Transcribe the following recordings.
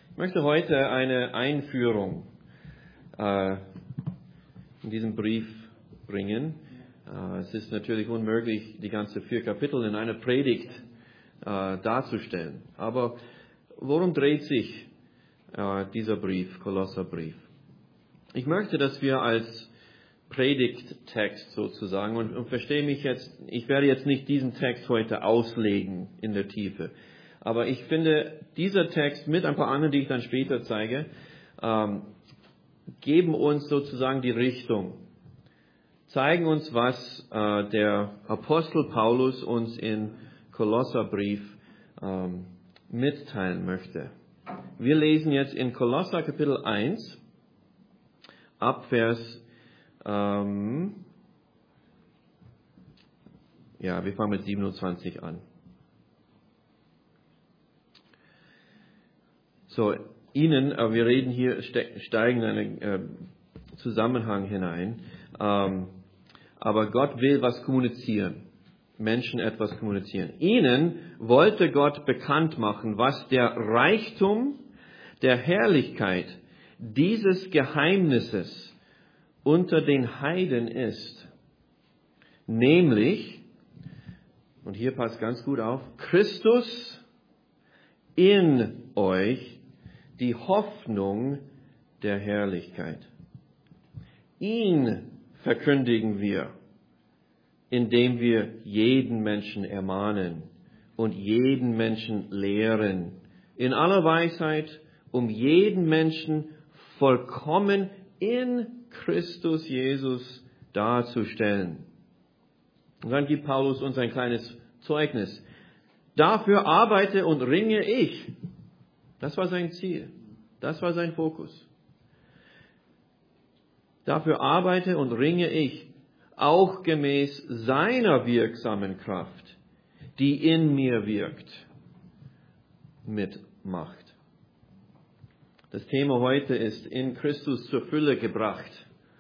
Ich möchte heute eine Einführung in diesen Brief bringen. Es ist natürlich unmöglich, die ganzen 4 Kapitel in einer Predigt darzustellen. Aber worum dreht sich dieser Brief, Kolosserbrief? Ich möchte, dass wir als Predigttext sozusagen, und verstehe mich jetzt, ich werde jetzt nicht diesen Text heute auslegen in der Tiefe, aber ich finde, dieser Text mit ein paar anderen, die ich dann später zeige, geben uns sozusagen die Richtung, zeigen uns, was der Apostel Paulus uns in Kolosserbrief mitteilen möchte. Wir lesen jetzt in Kolosser Kapitel 1 ab Vers wir fangen mit 27 an. So, wir reden hier, steigen in einen Zusammenhang hinein, aber Gott will was kommunizieren, Menschen etwas kommunizieren. Ihnen wollte Gott bekannt machen, was der Reichtum der Herrlichkeit dieses Geheimnisses unter den Heiden ist, nämlich, und hier passt ganz gut auf, Christus in euch, die Hoffnung der Herrlichkeit. Ihn verkündigen wir, indem wir jeden Menschen ermahnen und jeden Menschen lehren, in aller Weisheit, um jeden Menschen vollkommen in Christus Jesus darzustellen. Und dann gibt Paulus uns ein kleines Zeugnis. Dafür arbeite und ringe ich. Das war sein Ziel. Das war sein Fokus. Dafür arbeite und ringe ich, auch gemäß seiner wirksamen Kraft, die in mir wirkt, mit Macht. Das Thema heute ist in Christus zur Fülle gebracht.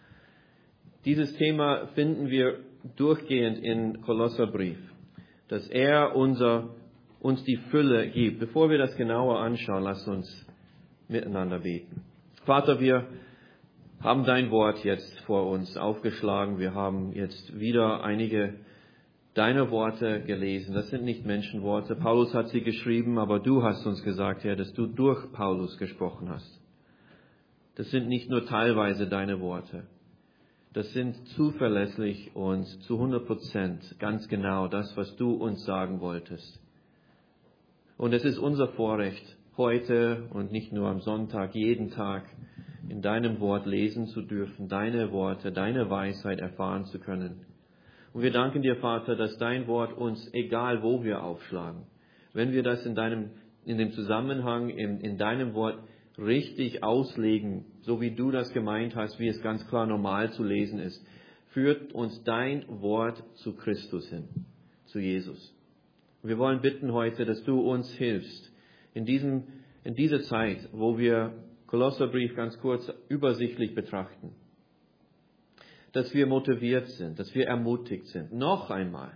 Dieses Thema finden wir durchgehend in Kolosserbrief, dass er uns die Fülle gibt. Bevor wir das genauer anschauen, lasst uns miteinander beten. Vater, wir haben dein Wort jetzt vor uns aufgeschlagen. Wir haben jetzt wieder einige deiner Worte gelesen. Das sind nicht Menschenworte. Paulus hat sie geschrieben, aber du hast uns gesagt, Herr, dass du durch Paulus gesprochen hast. Das sind nicht nur teilweise deine Worte. Das sind zuverlässig und zu 100% ganz genau das, was du uns sagen wolltest. Und es ist unser Vorrecht, heute und nicht nur am Sonntag, jeden Tag in deinem Wort lesen zu dürfen, deine Worte, deine Weisheit erfahren zu können. Und wir danken dir, Vater, dass dein Wort uns, egal wo wir aufschlagen, wenn wir das in dem Zusammenhang, in deinem Wort richtig auslegen, so wie du das gemeint hast, wie es ganz klar normal zu lesen ist, führt uns dein Wort zu Christus hin, zu Jesus. Wir wollen bitten heute, dass du uns hilfst, in dieser Zeit, wo wir Kolosserbrief ganz kurz übersichtlich betrachten, dass wir motiviert sind, dass wir ermutigt sind, noch einmal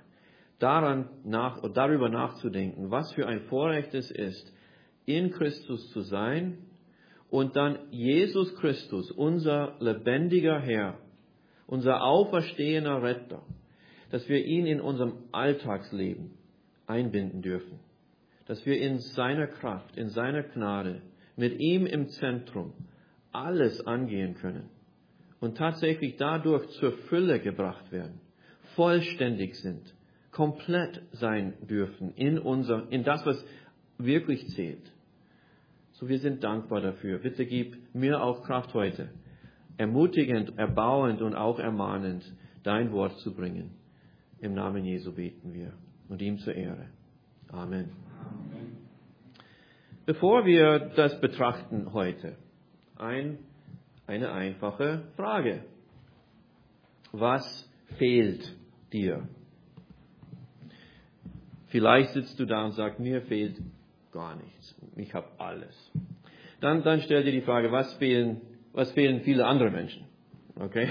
darüber nachzudenken, was für ein Vorrecht es ist, in Christus zu sein und dann Jesus Christus, unser lebendiger Herr, unser auferstehender Retter, dass wir ihn in unserem Alltagsleben einbinden dürfen, dass wir in seiner Kraft, in seiner Gnade, mit ihm im Zentrum alles angehen können und tatsächlich dadurch zur Fülle gebracht werden, vollständig sind, komplett sein dürfen in das, was wirklich zählt. So, wir sind dankbar dafür. Bitte gib mir auch Kraft heute, ermutigend, erbauend und auch ermahnend dein Wort zu bringen. Im Namen Jesu beten wir und ihm zur Ehre. Amen. Amen. Bevor wir das betrachten heute, eine einfache Frage. Was fehlt dir? Vielleicht sitzt du da und sagst, mir fehlt gar nichts. Ich habe alles. Dann stell dir die Frage, was fehlen viele andere Menschen? Okay?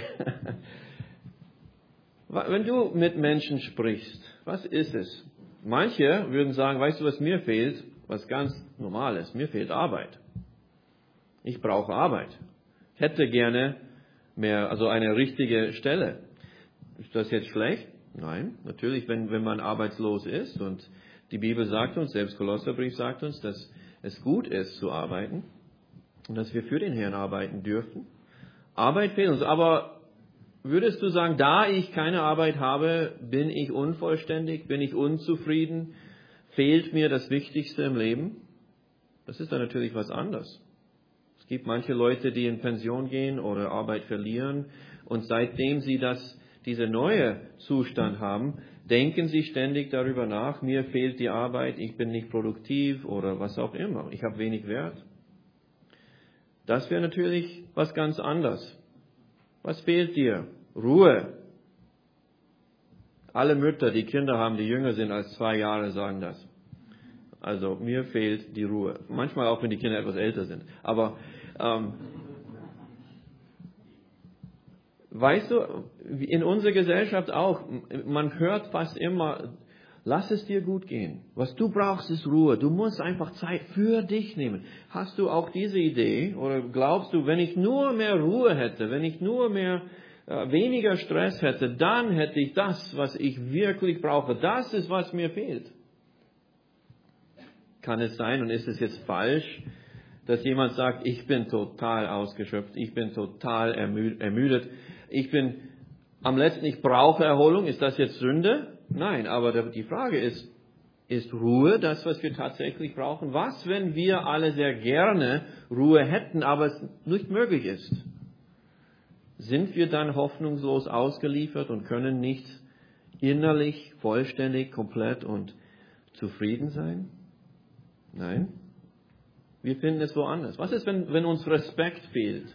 Wenn du mit Menschen sprichst, was ist es? Manche würden sagen, weißt du, was mir fehlt? Was ganz Normales. Mir fehlt Arbeit. Ich brauche Arbeit. Ich hätte gerne mehr, also eine richtige Stelle. Ist das jetzt schlecht? Nein, natürlich, wenn man arbeitslos ist. Und die Bibel sagt uns, selbst Kolosserbrief sagt uns, dass es gut ist zu arbeiten und dass wir für den Herrn arbeiten dürfen. Arbeit fehlt uns, aber würdest du sagen, da ich keine Arbeit habe, bin ich unvollständig, bin ich unzufrieden, fehlt mir das Wichtigste im Leben? Das ist dann natürlich was anderes. Es gibt manche Leute, die in Pension gehen oder Arbeit verlieren und seitdem sie diese neue Zustand haben, denken sie ständig darüber nach, mir fehlt die Arbeit, ich bin nicht produktiv oder was auch immer, ich habe wenig Wert. Das wäre natürlich was ganz anderes. Was fehlt dir? Ruhe. Alle Mütter, die Kinder haben, die jünger sind als 2 Jahre, sagen das. Also mir fehlt die Ruhe. Manchmal auch, wenn die Kinder etwas älter sind. Aber weißt du, in unserer Gesellschaft auch, man hört fast immer, lass es dir gut gehen. Was du brauchst, ist Ruhe. Du musst einfach Zeit für dich nehmen. Hast du auch diese Idee? Oder glaubst du, wenn ich nur mehr Ruhe hätte, wenn ich nur weniger Stress hätte, dann hätte ich das, was ich wirklich brauche. Das ist, was mir fehlt. Kann es sein, und ist es jetzt falsch, dass jemand sagt, ich bin total ausgeschöpft, ich bin total ermüdet, ich brauche Erholung, ist das jetzt Sünde? Nein, aber die Frage ist Ruhe das, was wir tatsächlich brauchen? Was, wenn wir alle sehr gerne Ruhe hätten, aber es nicht möglich ist? Sind wir dann hoffnungslos ausgeliefert und können nicht innerlich, vollständig, komplett und zufrieden sein? Nein. Wir finden es woanders. Was ist, wenn uns Respekt fehlt?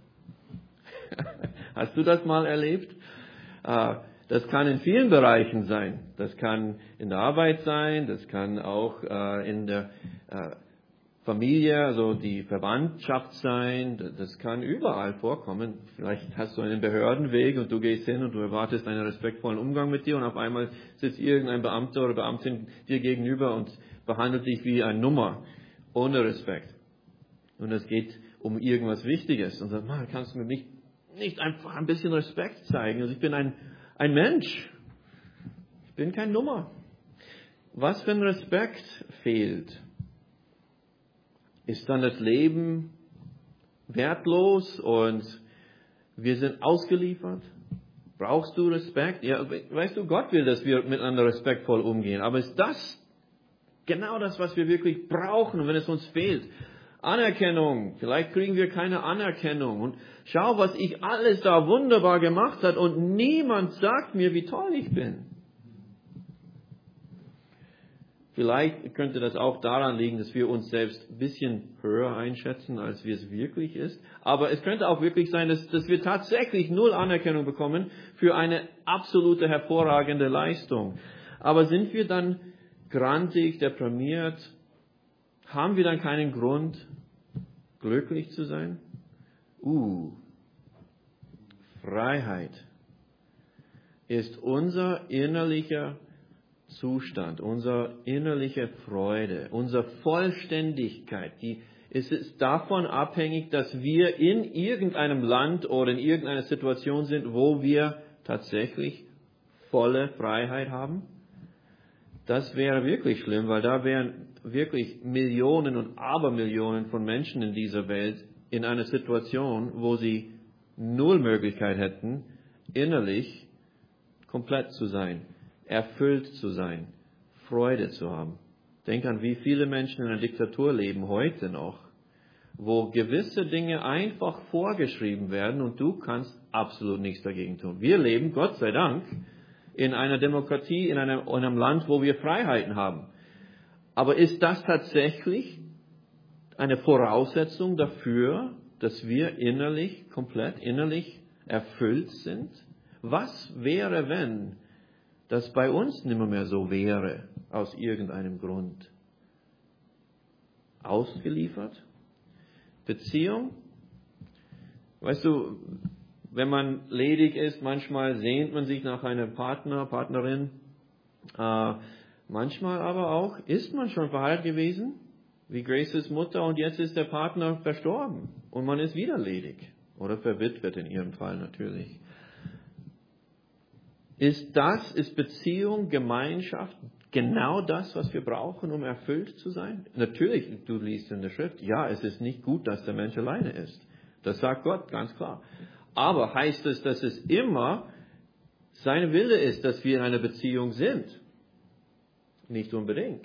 Hast du das mal erlebt? Das kann in vielen Bereichen sein. Das kann in der Arbeit sein, das kann auch in der Familie, also die Verwandtschaft sein. Das kann überall vorkommen. Vielleicht hast du einen Behördenweg und du gehst hin und du erwartest einen respektvollen Umgang mit dir und auf einmal sitzt irgendein Beamter oder Beamtin dir gegenüber und behandelt dich wie eine Nummer, ohne Respekt. Und es geht um irgendwas Wichtiges. Und sagt, man, kannst du mir nicht einfach ein bisschen Respekt zeigen? Also ich bin ein Mensch. Ich bin kein Nummer. Was, wenn Respekt fehlt? Ist dann das Leben wertlos und wir sind ausgeliefert? Brauchst du Respekt? Ja, weißt du, Gott will, dass wir miteinander respektvoll umgehen. Aber ist das genau das, was wir wirklich brauchen, wenn es uns fehlt? Anerkennung. Vielleicht kriegen wir keine Anerkennung. Und schau, was ich alles da wunderbar gemacht habe und niemand sagt mir, wie toll ich bin. Vielleicht könnte das auch daran liegen, dass wir uns selbst ein bisschen höher einschätzen, als wir es wirklich ist. Aber es könnte auch wirklich sein, dass wir tatsächlich 0 Anerkennung bekommen für eine absolute hervorragende Leistung. Aber sind wir dann grantig, deprimiert? Haben wir dann keinen Grund, glücklich zu sein? Freiheit ist unser innerlicher Zustand, unsere innerliche Freude, unsere Vollständigkeit. Es ist davon abhängig, dass wir in irgendeinem Land oder in irgendeiner Situation sind, wo wir tatsächlich volle Freiheit haben. Das wäre wirklich schlimm, weil da wären wirklich Millionen und Abermillionen von Menschen in dieser Welt in einer Situation, wo sie 0 Möglichkeit hätten, innerlich komplett zu sein, erfüllt zu sein, Freude zu haben. Denk an, wie viele Menschen in einer Diktatur leben heute noch, wo gewisse Dinge einfach vorgeschrieben werden und du kannst absolut nichts dagegen tun. Wir leben, Gott sei Dank, in einer Demokratie, in einem Land, wo wir Freiheiten haben. Aber ist das tatsächlich eine Voraussetzung dafür, dass wir komplett innerlich erfüllt sind? Was wäre, wenn das bei uns nicht mehr so wäre, aus irgendeinem Grund? Ausgeliefert? Beziehung? Weißt du, wenn man ledig ist, manchmal sehnt man sich nach einem Partner, Partnerin. Manchmal aber auch, ist man schon verheiratet gewesen wie Graces Mutter und jetzt ist der Partner verstorben und man ist wieder ledig oder verwitwet in ihrem Fall natürlich. Ist Beziehung, Gemeinschaft genau das, was wir brauchen, um erfüllt zu sein? Natürlich, du liest in der Schrift, ja, es ist nicht gut, dass der Mensch alleine ist. Das sagt Gott ganz klar. Aber heißt es, dass es immer sein Wille ist, dass wir in einer Beziehung sind? Nicht unbedingt.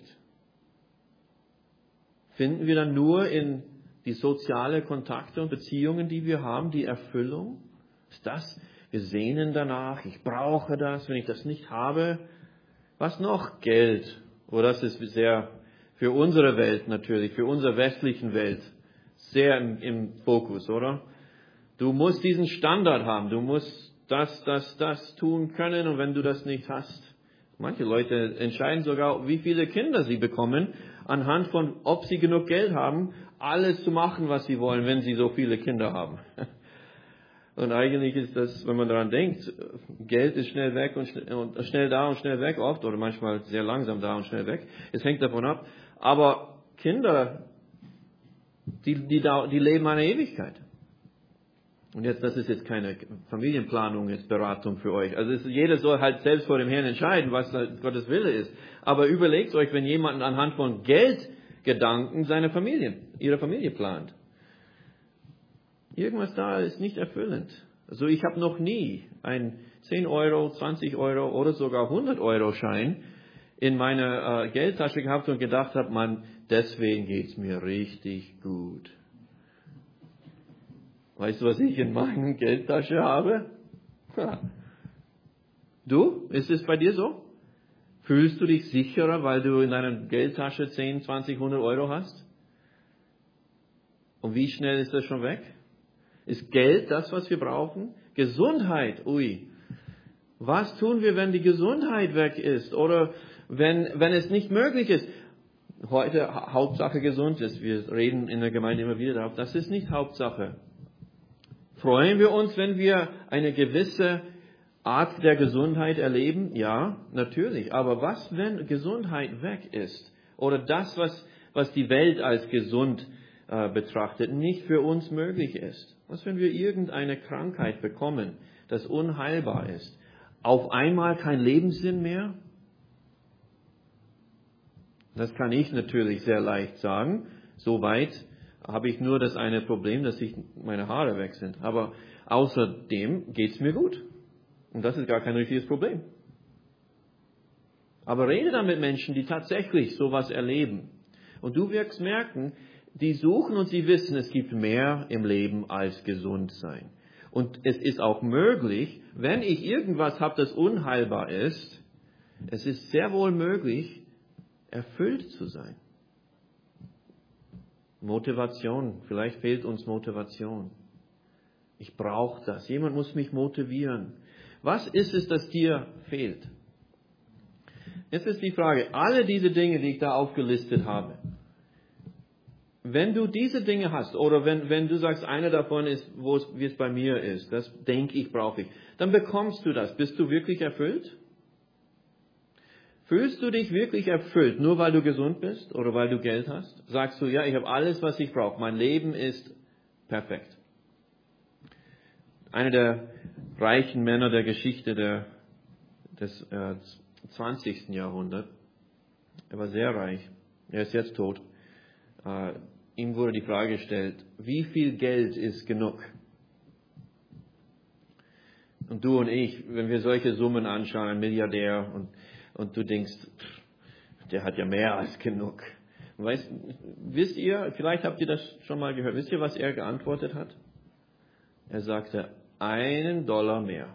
Finden wir dann nur in die soziale Kontakte und Beziehungen, die wir haben, die Erfüllung? Ist das, wir sehnen danach, ich brauche das, wenn ich das nicht habe? Was noch? Geld. Oh, das ist sehr für unsere Welt natürlich, für unsere westlichen Welt sehr im Fokus, oder? Du musst diesen Standard haben, du musst das tun können und wenn du das nicht hast. Manche Leute entscheiden sogar, wie viele Kinder sie bekommen, anhand von, ob sie genug Geld haben, alles zu machen, was sie wollen, wenn sie so viele Kinder haben. Und eigentlich ist das, wenn man daran denkt, Geld ist schnell weg und schnell da und schnell weg oft, oder manchmal sehr langsam da und schnell weg. Es hängt davon ab. Aber Kinder, die leben eine Ewigkeit. Und jetzt, das ist jetzt keine Familienplanung, jetzt Beratung für euch. Also jeder soll halt selbst vor dem Herrn entscheiden, was Gottes Wille ist. Aber überlegt euch, wenn jemand anhand von Geldgedanken ihre Familie plant. Irgendwas da ist nicht erfüllend. Also ich habe noch nie einen 10 Euro, 20 Euro oder sogar 100 Euro Schein in meiner Geldtasche gehabt und gedacht habe, Mann, deswegen geht's mir richtig gut. Weißt du, was ich in meiner Geldtasche habe? Du? Ist es bei dir so? Fühlst du dich sicherer, weil du in deiner Geldtasche 10, 20, 100 Euro hast? Und wie schnell ist das schon weg? Ist Geld das, was wir brauchen? Gesundheit, ui. Was tun wir, wenn die Gesundheit weg ist? Oder wenn es nicht möglich ist? Heute Hauptsache gesund ist. Wir reden in der Gemeinde immer wieder darauf. Das ist nicht Hauptsache. Freuen wir uns, wenn wir eine gewisse Art der Gesundheit erleben? Ja, natürlich. Aber was, wenn Gesundheit weg ist? Oder das, was die Welt als gesund betrachtet, nicht für uns möglich ist? Was, wenn wir irgendeine Krankheit bekommen, das unheilbar ist? Auf einmal kein Lebenssinn mehr? Das kann ich natürlich sehr leicht sagen. Soweit habe ich nur das eine Problem, dass meine Haare weg sind. Aber außerdem geht's mir gut. Und das ist gar kein richtiges Problem. Aber rede dann mit Menschen, die tatsächlich sowas erleben. Und du wirst merken, die suchen und sie wissen, es gibt mehr im Leben als gesund sein. Und es ist auch möglich, wenn ich irgendwas habe, das unheilbar ist, es ist sehr wohl möglich, erfüllt zu sein. Motivation, vielleicht fehlt uns Motivation. Ich brauche das. Jemand muss mich motivieren. Was ist es, das dir fehlt? Jetzt ist die Frage, alle diese Dinge, die ich da aufgelistet habe, wenn du diese Dinge hast, oder wenn du sagst, einer davon ist, wie es bei mir ist, das denke ich, brauche ich, dann bekommst du das. Bist du wirklich erfüllt? Fühlst du dich wirklich erfüllt, nur weil du gesund bist oder weil du Geld hast? Sagst du, ja, ich habe alles, was ich brauche. Mein Leben ist perfekt. Einer der reichen Männer der Geschichte des 20. Jahrhunderts, er war sehr reich, er ist jetzt tot. Ihm wurde die Frage gestellt, wie viel Geld ist genug? Und du und ich, wenn wir solche Summen anschauen, ein Milliardär, und du denkst, der hat ja mehr als genug. Wisst ihr, vielleicht habt ihr das schon mal gehört, wisst ihr, was er geantwortet hat? Er sagte, $1 mehr.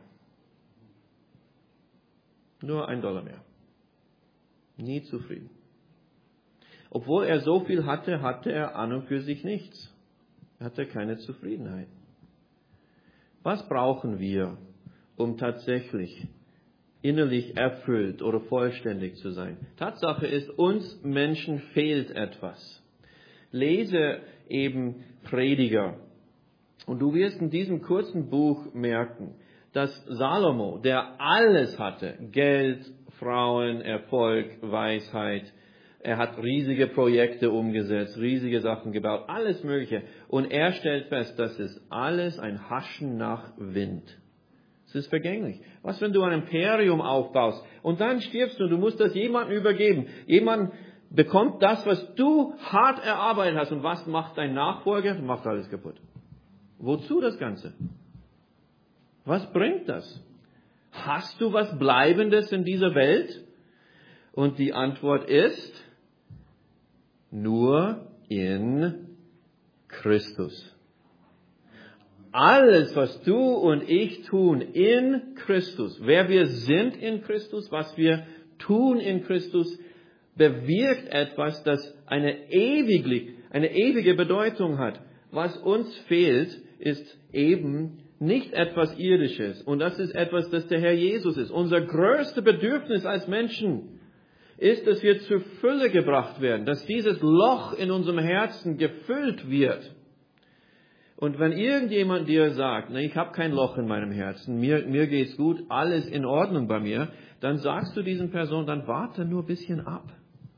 Nur $1 mehr. Nie zufrieden. Obwohl er so viel hatte, hatte er an und für sich nichts. Er hatte keine Zufriedenheit. Was brauchen wir, um tatsächlich innerlich erfüllt oder vollständig zu sein? Tatsache ist, uns Menschen fehlt etwas. Lese eben Prediger. Und du wirst in diesem kurzen Buch merken, dass Salomo, der alles hatte, Geld, Frauen, Erfolg, Weisheit, Er hat riesige Projekte umgesetzt, riesige Sachen gebaut, alles Mögliche. Und er stellt fest, das ist alles ein Haschen nach Wind. Es ist vergänglich. Was, wenn du ein Imperium aufbaust und dann stirbst du musst das jemandem übergeben. Jemand bekommt das, was du hart erarbeitet hast. Und was macht dein Nachfolger? Macht alles kaputt. Wozu das Ganze? Was bringt das? Hast du was Bleibendes in dieser Welt? Und die Antwort ist, nur in Christus. Alles, was du und ich tun in Christus, wer wir sind in Christus, was wir tun in Christus, bewirkt etwas, das eine ewige Bedeutung hat. Was uns fehlt, ist eben nicht etwas Irdisches. Und das ist etwas, das der Herr Jesus ist. Unser größtes Bedürfnis als Menschen ist, dass wir zur Fülle gebracht werden, dass dieses Loch in unserem Herzen gefüllt wird. Und wenn irgendjemand dir sagt, ich habe kein Loch in meinem Herzen, mir geht's gut, alles in Ordnung bei mir, dann sagst du diesen Person, dann warte nur ein bisschen ab.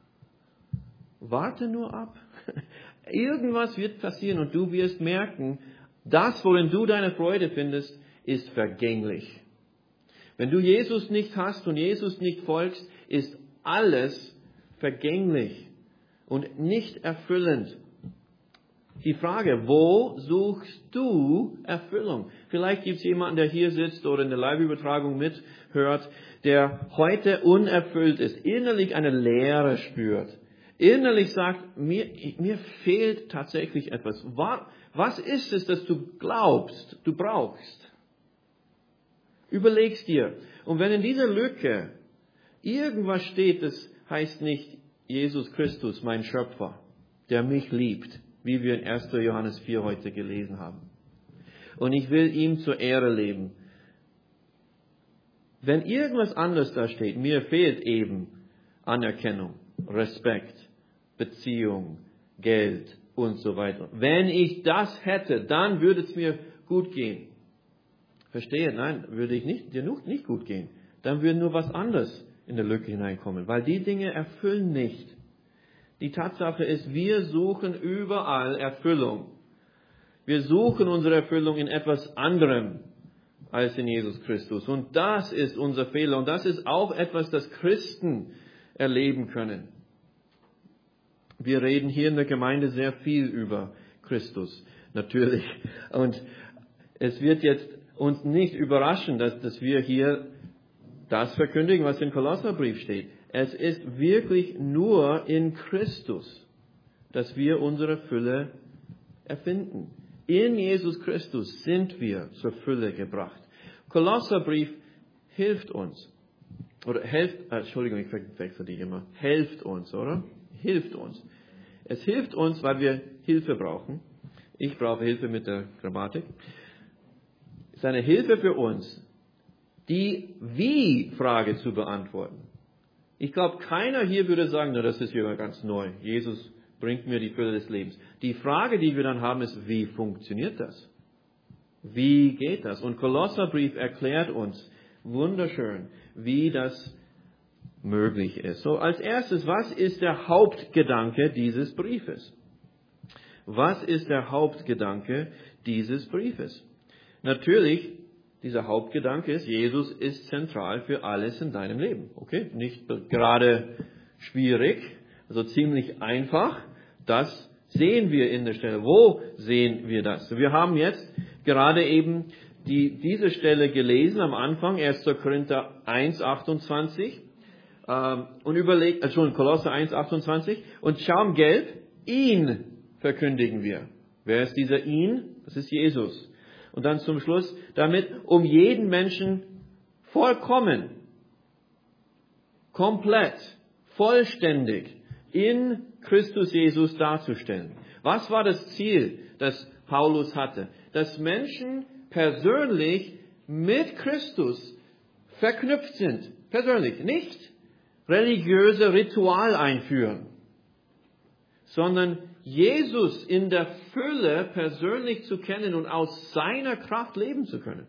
Warte nur ab. Irgendwas wird passieren und du wirst merken, das, worin du deine Freude findest, ist vergänglich. Wenn du Jesus nicht hast und Jesus nicht folgst, ist alles vergänglich und nicht erfüllend. Die Frage, wo suchst du Erfüllung? Vielleicht gibt es jemanden, der hier sitzt oder in der Live-Übertragung mithört, der heute unerfüllt ist, innerlich eine Leere spürt. Innerlich sagt, mir fehlt tatsächlich etwas. Was ist es, das du glaubst, du brauchst? Überleg's dir. Und wenn in dieser Lücke irgendwas steht, das heißt nicht Jesus Christus, mein Schöpfer, der mich liebt, wie wir in 1. Johannes 4 heute gelesen haben. Und ich will ihm zur Ehre leben. Wenn irgendwas anderes da steht, mir fehlt eben Anerkennung, Respekt, Beziehung, Geld und so weiter. Wenn ich das hätte, dann würde es mir gut gehen. Verstehe? Nein, würde ich dir nicht gut gehen. Dann würde nur was anderes in der Lücke hineinkommen, weil die Dinge erfüllen nicht. Die Tatsache ist, wir suchen überall Erfüllung. Wir suchen unsere Erfüllung in etwas anderem als in Jesus Christus. Und das ist unser Fehler. Und das ist auch etwas, das Christen erleben können. Wir reden hier in der Gemeinde sehr viel über Christus, natürlich. Und es wird jetzt uns nicht überraschen, dass wir hier das verkündigen, was im Kolosserbrief steht. Es ist wirklich nur in Christus, dass wir unsere Fülle erfinden. In Jesus Christus sind wir zur Fülle gebracht. Kolosserbrief hilft uns. Oder ich verwechsel die immer. Hilft uns, oder? Hilft uns. Es hilft uns, weil wir Hilfe brauchen. Ich brauche Hilfe mit der Grammatik. Es ist eine Hilfe für uns, die Wie-Frage zu beantworten. Ich glaube, keiner hier würde sagen, das ist hier ganz neu. Jesus bringt mir die Fülle des Lebens. Die Frage, die wir dann haben, ist, wie funktioniert das? Wie geht das? Und Kolosserbrief erklärt uns wunderschön, wie das möglich ist. So, als erstes, was ist der Hauptgedanke dieses Briefes? Was ist der Hauptgedanke dieses Briefes? Natürlich, dieser Hauptgedanke ist, Jesus ist zentral für alles in deinem Leben. Okay? Nicht gerade schwierig, also ziemlich einfach. Das sehen wir in der Stelle. Wo sehen wir das? Wir haben jetzt gerade eben diese Stelle gelesen am Anfang, 1. Korinther 1, 28. Und Kolosser 1, 28. Und schauen gelb, ihn verkündigen wir. Wer ist dieser ihn? Das ist Jesus. Und dann zum Schluss, damit um jeden Menschen vollkommen, komplett, vollständig in Christus Jesus darzustellen. Was war das Ziel, das Paulus hatte? Dass Menschen persönlich mit Christus verknüpft sind. Persönlich. Nicht religiöse Ritual einführen, sondern Jesus in der Fülle persönlich zu kennen und aus seiner Kraft leben zu können.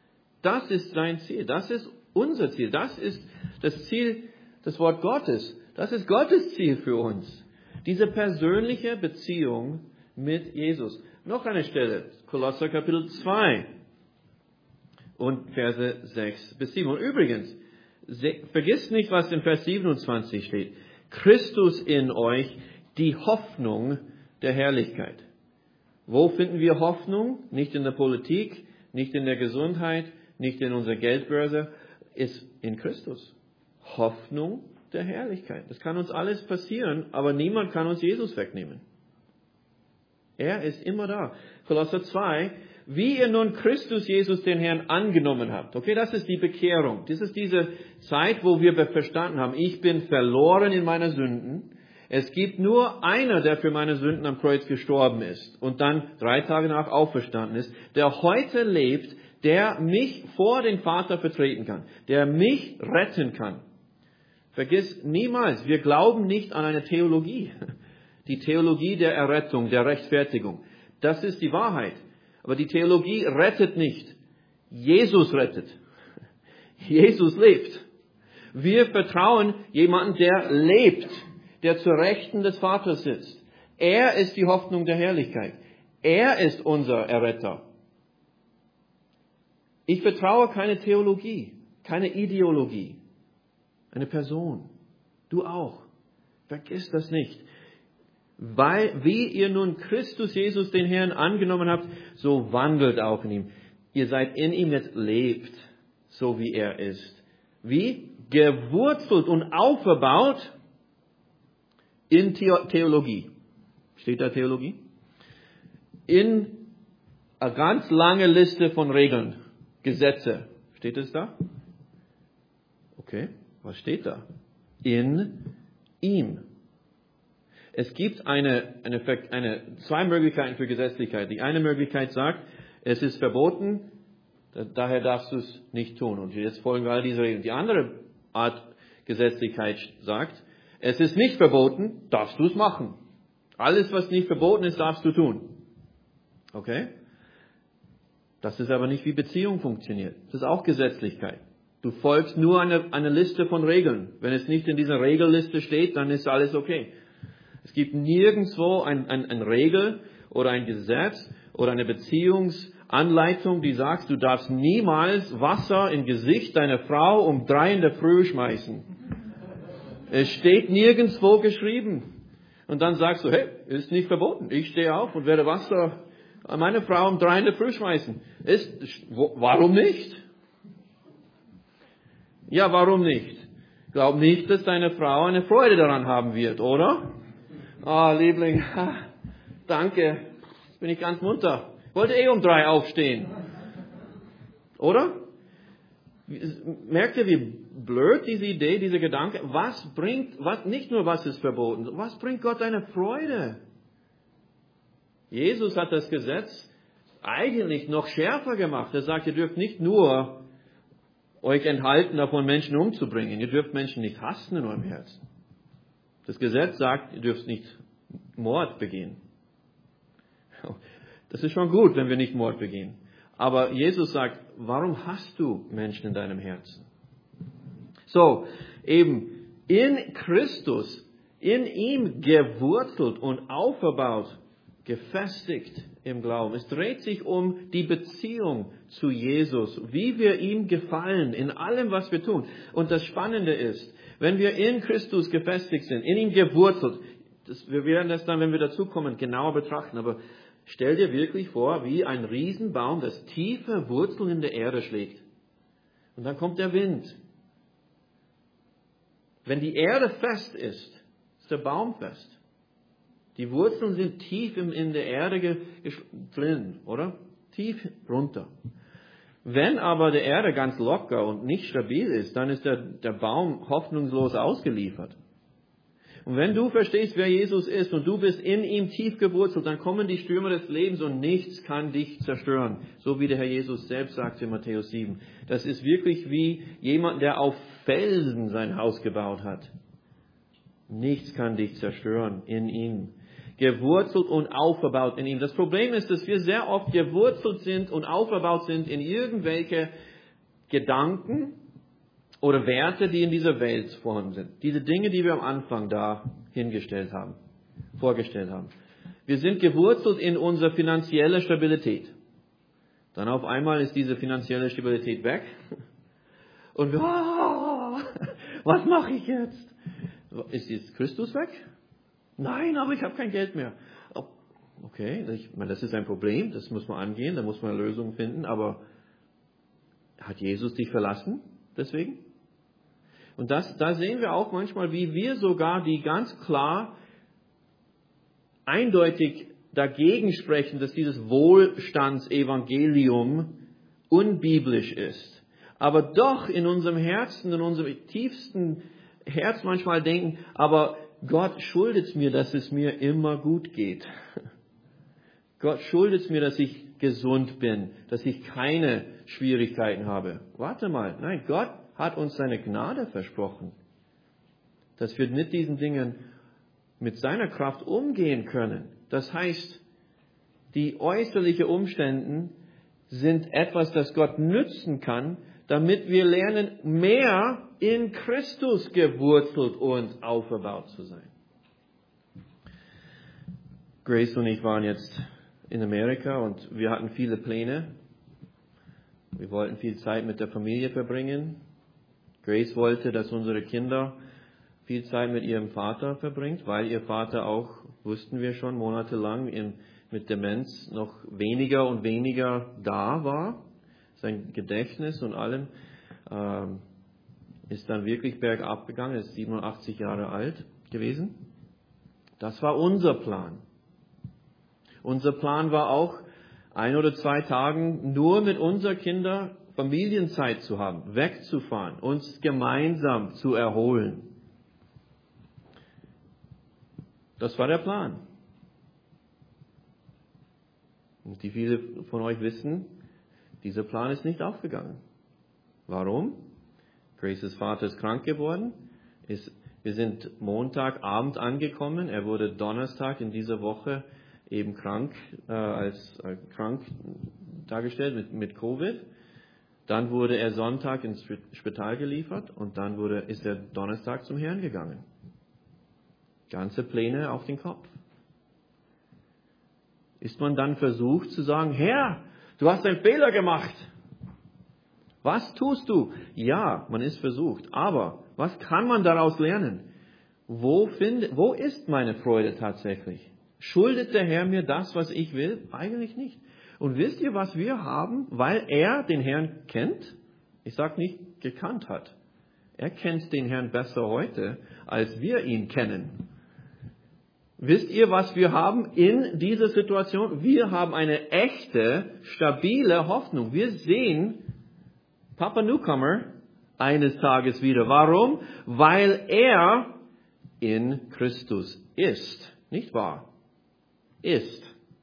Das ist sein Ziel. Das ist unser Ziel. Das ist das Ziel des Wort Gottes. Das ist Gottes Ziel für uns. Diese persönliche Beziehung mit Jesus. Noch eine Stelle, Kolosser Kapitel 2 und Verse 6 bis 7. Und übrigens, vergisst nicht, was in Vers 27 steht. Christus in euch, die Hoffnung der Herrlichkeit. Wo finden wir Hoffnung? Nicht in der Politik, nicht in der Gesundheit, nicht in unserer Geldbörse, ist in Christus. Hoffnung der Herrlichkeit. Das kann uns alles passieren, aber niemand kann uns Jesus wegnehmen. Er ist immer da. Kolosser 2, wie ihr nun Christus Jesus, den Herrn, angenommen habt. Okay, das ist die Bekehrung. Das ist diese Zeit, wo wir verstanden haben, ich bin verloren in meiner Sünden. Es gibt nur einer, der für meine Sünden am Kreuz gestorben ist und dann 3 Tage nach auferstanden ist, der heute lebt, der mich vor den Vater vertreten kann, der mich retten kann. Vergiss niemals, wir glauben nicht an eine Theologie. Die Theologie der Errettung, der Rechtfertigung. Das ist die Wahrheit. Aber die Theologie rettet nicht. Jesus rettet. Jesus lebt. Wir vertrauen jemanden, der lebt, der zur Rechten des Vaters sitzt. Er ist die Hoffnung der Herrlichkeit. Er ist unser Erretter. Ich vertraue keine Theologie, keine Ideologie. Eine Person. Du auch. Vergiss das nicht. Weil, wie ihr nun Christus Jesus, den Herrn, angenommen habt, so wandelt auch in ihm. Ihr seid in ihm, jetzt lebt, so wie er ist. Wie? Gewurzelt und aufgebaut in Theologie. Steht da Theologie? In eine ganz lange Liste von Regeln, Gesetze. Steht es da? Okay, was steht da? In ihm. Es gibt zwei Möglichkeiten für Gesetzlichkeit. Die eine Möglichkeit sagt, es ist verboten, daher darfst du es nicht tun. Und jetzt folgen wir all diese Regeln. Die andere Art Gesetzlichkeit sagt, es ist nicht verboten, darfst du es machen. Alles, was nicht verboten ist, darfst du tun. Okay? Das ist aber nicht, wie Beziehung funktioniert. Das ist auch Gesetzlichkeit. Du folgst nur eine Liste von Regeln. Wenn es nicht in dieser Regelliste steht, dann ist alles okay. Es gibt nirgendwo eine Regel oder ein Gesetz oder eine Beziehungsanleitung, die sagt, du darfst niemals Wasser im Gesicht deiner Frau um 3 in der Früh schmeißen. Es steht nirgendwo geschrieben. Und dann sagst du, hey, ist nicht verboten. Ich stehe auf und werde Wasser an meine Frau um 3 in der Früh schmeißen. Warum nicht? Ja, warum nicht? Glaub nicht, dass deine Frau eine Freude daran haben wird, oder? Liebling, danke. Jetzt bin ich ganz munter. Ich wollte um 3 aufstehen. Oder? Merkt ihr, wie blöd diese Idee, dieser Gedanke? Nicht nur was ist verboten, was bringt Gott eine Freude? Jesus hat das Gesetz eigentlich noch schärfer gemacht. Er sagt, ihr dürft nicht nur euch enthalten, davon Menschen umzubringen. Ihr dürft Menschen nicht hassen in eurem Herzen. Das Gesetz sagt, ihr dürft nicht Mord begehen. Das ist schon gut, wenn wir nicht Mord begehen. Aber Jesus sagt, warum hasst du Menschen in deinem Herzen? So, eben in Christus, in ihm gewurzelt und aufgebaut, gefestigt im Glauben. Es dreht sich um die Beziehung zu Jesus, wie wir ihm gefallen in allem, was wir tun. Und das Spannende ist, wenn wir in Christus gefestigt sind, in ihm gewurzelt, wir werden das dann, wenn wir dazukommen, genauer betrachten, aber stell dir wirklich vor, wie ein Riesenbaum, das tiefe Wurzeln in der Erde schlägt. Und dann kommt der Wind. Wenn die Erde fest ist, ist der Baum fest. Die Wurzeln sind tief in der Erde drin, oder? Tief runter. Wenn aber die Erde ganz locker und nicht stabil ist, dann ist der Baum hoffnungslos ausgeliefert. Und wenn du verstehst, wer Jesus ist und du bist in ihm tief gewurzelt, dann kommen die Stürme des Lebens und nichts kann dich zerstören. So wie der Herr Jesus selbst sagt in Matthäus 7. Das ist wirklich wie jemand, der auf Felsen sein Haus gebaut hat. Nichts kann dich zerstören in ihm. Gewurzelt und aufgebaut in ihm. Das Problem ist, dass wir sehr oft gewurzelt sind und aufgebaut sind in irgendwelche Gedanken, oder Werte, die in dieser Welt vorhanden sind. Diese Dinge, die wir am Anfang da vorgestellt haben. Wir sind gewurzelt in unserer finanziellen Stabilität. Dann auf einmal ist diese finanzielle Stabilität weg. Und wir, was mache ich jetzt? Ist jetzt Christus weg? Nein, aber ich habe kein Geld mehr. Okay, ich meine, das ist ein Problem, das muss man angehen, da muss man eine Lösung finden, aber hat Jesus dich verlassen deswegen? Und da sehen wir auch manchmal, wie wir sogar die ganz klar, eindeutig dagegen sprechen, dass dieses Wohlstandsevangelium unbiblisch ist. Aber doch in unserem Herzen, in unserem tiefsten Herz manchmal denken, aber Gott schuldet mir, dass es mir immer gut geht. Gott schuldet mir, dass ich gesund bin, dass ich keine Schwierigkeiten habe. Warte mal, nein, Gott hat uns seine Gnade versprochen, dass wir mit diesen Dingen, mit seiner Kraft umgehen können. Das heißt, die äußerlichen Umstände sind etwas, das Gott nützen kann, damit wir lernen, mehr in Christus gewurzelt und aufgebaut zu sein. Grace und ich waren jetzt in Amerika und wir hatten viele Pläne. Wir wollten viel Zeit mit der Familie verbringen. Grace wollte, dass unsere Kinder viel Zeit mit ihrem Vater verbringt, weil ihr Vater auch, wussten wir schon, monatelang mit Demenz noch weniger und weniger da war. Sein Gedächtnis und allem ist dann wirklich bergab gegangen, ist 87 Jahre alt gewesen. Das war unser Plan. Unser Plan war auch, 1 oder 2 Tagen nur mit unseren Kindern Familienzeit zu haben, wegzufahren, uns gemeinsam zu erholen. Das war der Plan. Und die viele von euch wissen, dieser Plan ist nicht aufgegangen. Warum? Graces Vater ist krank geworden. Wir sind Montagabend angekommen. Er wurde Donnerstag in dieser Woche eben krank, als krank dargestellt mit Covid. Dann wurde er Sonntag ins Spital geliefert und dann ist er Donnerstag zum Herrn gegangen. Ganze Pläne auf den Kopf. Ist man dann versucht zu sagen, Herr, du hast einen Fehler gemacht. Was tust du? Ja, man ist versucht. Aber was kann man daraus lernen? Wo ist meine Freude tatsächlich? Schuldet der Herr mir das, was ich will? Eigentlich nicht. Und wisst ihr, was wir haben? Weil er den Herrn kennt? Ich sage nicht, gekannt hat. Er kennt den Herrn besser heute, als wir ihn kennen. Wisst ihr, was wir haben in dieser Situation? Wir haben eine echte, stabile Hoffnung. Wir sehen Papa Newcomer eines Tages wieder. Warum? Weil er in Christus ist. Nicht wahr? Ist.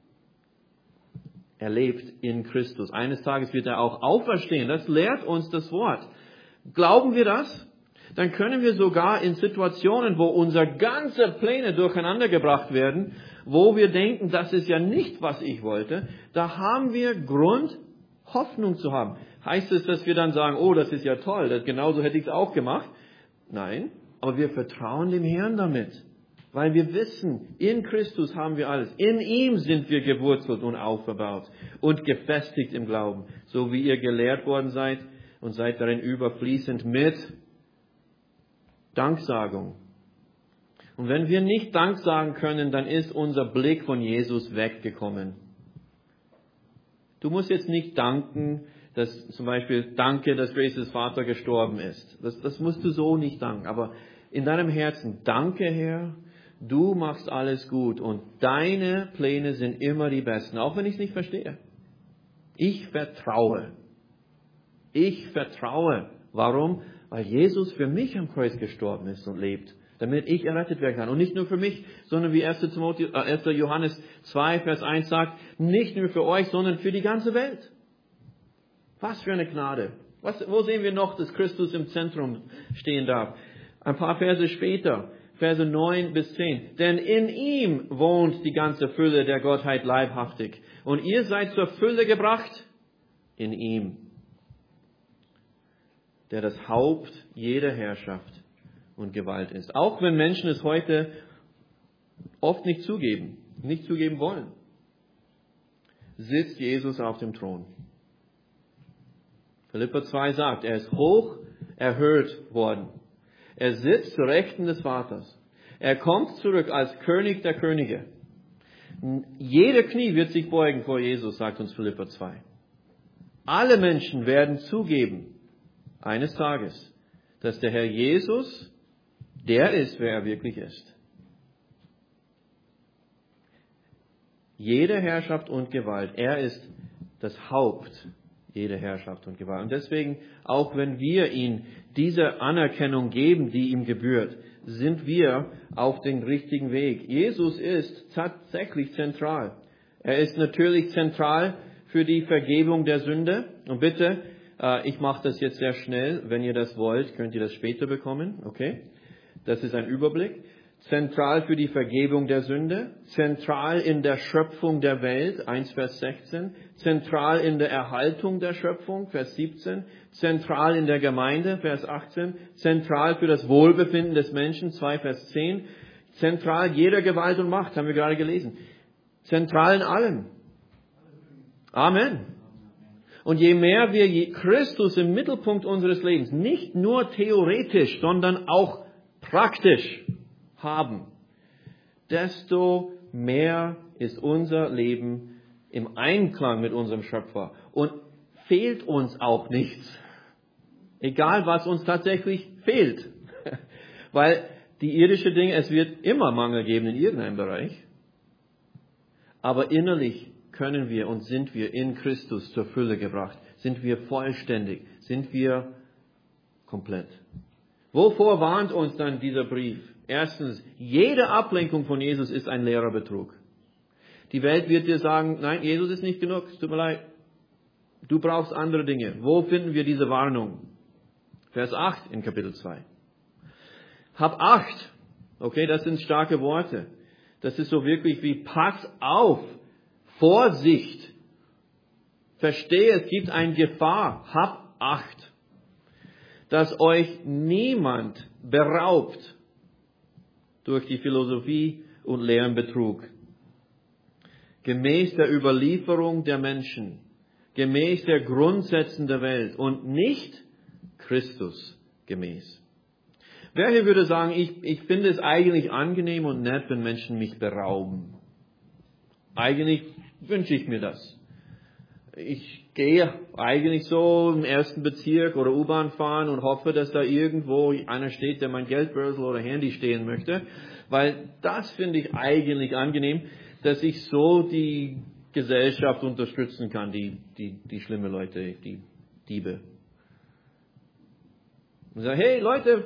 Er lebt in Christus. Eines Tages wird er auch auferstehen. Das lehrt uns das Wort. Glauben wir das? Dann können wir sogar in Situationen, wo unsere ganzen Pläne durcheinander gebracht werden, wo wir denken, das ist ja nicht, was ich wollte, da haben wir Grund, Hoffnung zu haben. Heißt es, dass wir dann sagen, oh, das ist ja toll, genauso hätte ich es auch gemacht? Nein, aber wir vertrauen dem Herrn damit, weil wir wissen, in Christus haben wir alles. In ihm sind wir gewurzelt und aufgebaut und gefestigt im Glauben, so wie ihr gelehrt worden seid und seid darin überfließend mit Danksagung. Und wenn wir nicht Dank sagen können, dann ist unser Blick von Jesus weggekommen. Du musst jetzt nicht danken, dass zum Beispiel, danke, dass Graces Vater gestorben ist. Das musst du so nicht danken. Aber in deinem Herzen, danke Herr, du machst alles gut und deine Pläne sind immer die besten, auch wenn ich es nicht verstehe. Ich vertraue. Warum? Weil Jesus für mich am Kreuz gestorben ist und lebt, damit ich errettet werden kann. Und nicht nur für mich, sondern wie 1. Johannes 2, Vers 1 sagt, nicht nur für euch, sondern für die ganze Welt. Was für eine Gnade. Wo sehen wir noch, dass Christus im Zentrum stehen darf? Ein paar Verse später, Verse 9 bis 10. Denn in ihm wohnt die ganze Fülle der Gottheit leibhaftig. Und ihr seid zur Fülle gebracht in ihm. der das Haupt jeder Herrschaft und Gewalt ist. Auch wenn Menschen es heute oft nicht zugeben wollen, sitzt Jesus auf dem Thron. Philipper 2 sagt, er ist hoch erhöht worden. Er sitzt zur Rechten des Vaters. Er kommt zurück als König der Könige. Jede Knie wird sich beugen vor Jesus, sagt uns Philipper 2. Alle Menschen werden zugeben, eines Tages, dass der Herr Jesus der ist, wer er wirklich ist. Jede Herrschaft und Gewalt, er ist das Haupt jeder Herrschaft und Gewalt. Und deswegen, auch wenn wir ihm diese Anerkennung geben, die ihm gebührt, sind wir auf dem richtigen Weg. Jesus ist tatsächlich zentral. Er ist natürlich zentral für die Vergebung der Sünde. Und bitte, ich mache das jetzt sehr schnell. Wenn ihr das wollt, könnt ihr das später bekommen. Okay? Das ist ein Überblick. Zentral für die Vergebung der Sünde. Zentral in der Schöpfung der Welt, 1 Vers 16. Zentral in der Erhaltung der Schöpfung, Vers 17. Zentral in der Gemeinde, Vers 18. Zentral für das Wohlbefinden des Menschen, 2 Vers 10. Zentral jeder Gewalt und Macht, haben wir gerade gelesen. Zentral in allem. Amen. Und je mehr wir Christus im Mittelpunkt unseres Lebens, nicht nur theoretisch, sondern auch praktisch haben, desto mehr ist unser Leben im Einklang mit unserem Schöpfer und fehlt uns auch nichts. Egal, was uns tatsächlich fehlt. Weil die irdischen Dinge, es wird immer Mangel geben in irgendeinem Bereich. Aber innerlich können wir und sind wir in Christus zur Fülle gebracht. Sind wir vollständig? Sind wir komplett? Wovor warnt uns dann dieser Brief? Erstens, jede Ablenkung von Jesus ist ein leerer Betrug. Die Welt wird dir sagen, nein, Jesus ist nicht genug, es tut mir leid. Du brauchst andere Dinge. Wo finden wir diese Warnung? Vers 8 in Kapitel 2. Hab Acht. Okay, das sind starke Worte. Das ist so wirklich wie pass auf, Vorsicht. Verstehe, es gibt eine Gefahr. Hab Acht. Dass euch niemand beraubt durch die Philosophie und leeren Betrug. Gemäß der Überlieferung der Menschen, gemäß der Grundsätzen der Welt und nicht Christus gemäß. Wer hier würde sagen, ich finde es eigentlich angenehm und nett, wenn Menschen mich berauben. Eigentlich wünsche ich mir das. Ich gehe eigentlich so im ersten Bezirk oder U-Bahn fahren und hoffe, dass da irgendwo einer steht, der mein Geldbörsel oder Handy stehlen möchte. Weil das finde ich eigentlich angenehm, dass ich so die Gesellschaft unterstützen kann, die schlimme Leute, die Diebe. Und sage, hey Leute,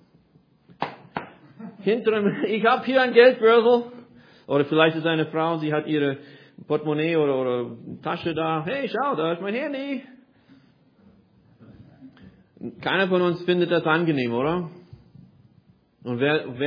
ich habe hier ein Geldbörsel. Oder vielleicht ist eine Frau, sie hat ihre Portemonnaie oder Tasche da. Hey, schau, da ist mein Handy. Keiner von uns findet das angenehm, oder? Und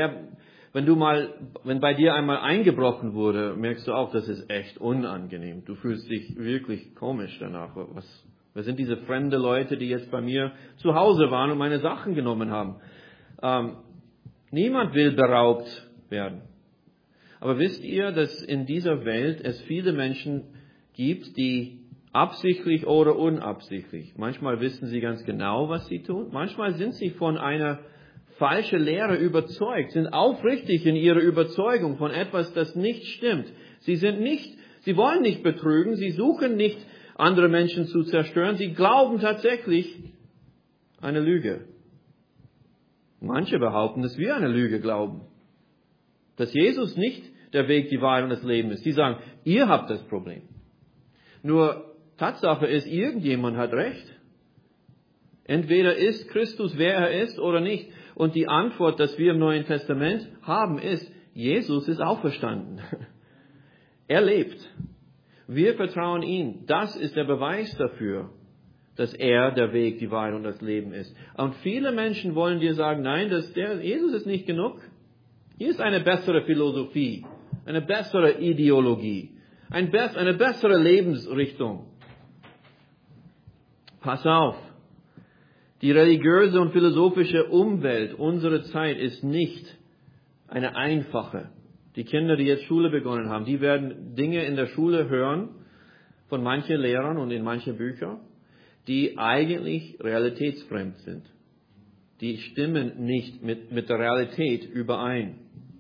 wenn bei dir einmal eingebrochen wurde, merkst du auch, das ist echt unangenehm. Du fühlst dich wirklich komisch danach. Wer sind diese fremden Leute, die jetzt bei mir zu Hause waren und meine Sachen genommen haben? Niemand will beraubt werden. Aber wisst ihr, dass in dieser Welt es viele Menschen gibt, die absichtlich oder unabsichtlich, manchmal wissen sie ganz genau, was sie tun, manchmal sind sie von einer falschen Lehre überzeugt, sind aufrichtig in ihrer Überzeugung von etwas, das nicht stimmt. Sie wollen nicht betrügen, sie suchen nicht, andere Menschen zu zerstören, sie glauben tatsächlich eine Lüge. Manche behaupten, dass wir eine Lüge glauben. Dass Jesus nicht der Weg, die Wahrheit und das Leben ist. Die sagen, ihr habt das Problem. Nur Tatsache ist, irgendjemand hat recht. Entweder ist Christus, wer er ist, oder nicht. Und die Antwort, dass wir im Neuen Testament haben, ist, Jesus ist auferstanden. Er lebt. Wir vertrauen ihm. Das ist der Beweis dafür, dass er der Weg, die Wahrheit und das Leben ist. Und viele Menschen wollen dir sagen, nein, Jesus ist nicht genug. Hier ist eine bessere Philosophie, eine bessere Ideologie, eine bessere Lebensrichtung. Pass auf. Die religiöse und philosophische Umwelt unserer Zeit ist nicht eine einfache. Die Kinder, die jetzt Schule begonnen haben, die werden Dinge in der Schule hören von manchen Lehrern und in manchen Büchern, die eigentlich realitätsfremd sind. Die stimmen nicht mit der Realität überein.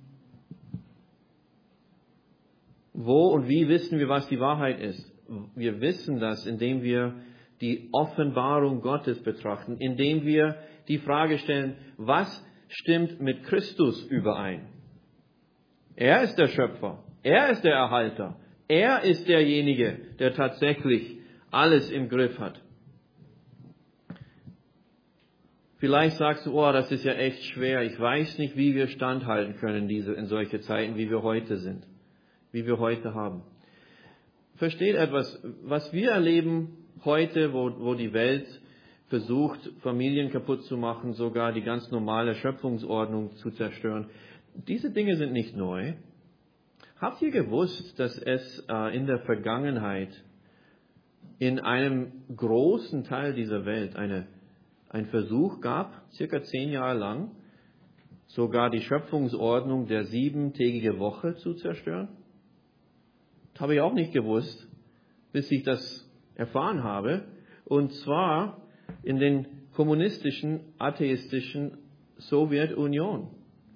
Wo und wie wissen wir, was die Wahrheit ist? Wir wissen das, indem wir die Offenbarung Gottes betrachten, indem wir die Frage stellen, was stimmt mit Christus überein? Er ist der Schöpfer, er ist der Erhalter, er ist derjenige, der tatsächlich alles im Griff hat. Vielleicht sagst du, oh, das ist ja echt schwer, ich weiß nicht, wie wir standhalten können in solche Zeiten, wie wir heute sind, wie wir heute haben. Versteht etwas, was wir erleben heute, wo die Welt versucht, Familien kaputt zu machen, sogar die ganz normale Schöpfungsordnung zu zerstören. Diese Dinge sind nicht neu. Habt ihr gewusst, dass es in der Vergangenheit in einem großen Teil dieser Welt ein Versuch gab, circa 10 Jahre lang, sogar die Schöpfungsordnung der 7-tägige Woche zu zerstören? Das habe ich auch nicht gewusst, bis ich das erfahren habe. Und zwar in den kommunistischen, atheistischen Sowjetunion.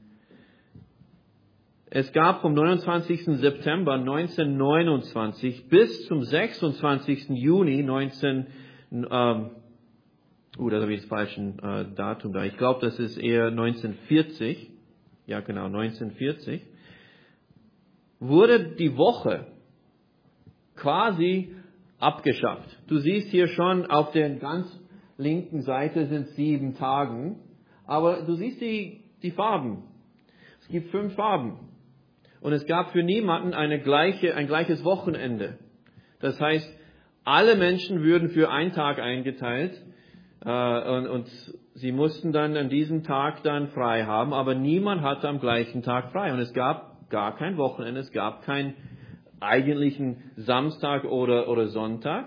Es gab vom 29. September 1929 bis zum 26. Juni da habe ich das falsche Datum da. Ich glaube, das ist eher 1940. Ja, genau, 1940. Wurde die Woche quasi abgeschafft. Du siehst hier schon, auf der ganz linken Seite sind 7 Tage, aber du siehst die Farben. Es gibt 5 Farben. Und es gab für niemanden ein gleiches Wochenende. Das heißt, alle Menschen würden für einen Tag eingeteilt und sie mussten dann an diesem Tag dann frei haben, aber niemand hatte am gleichen Tag frei. Und es gab gar kein Wochenende, es gab keinen eigentlichen Samstag oder Sonntag.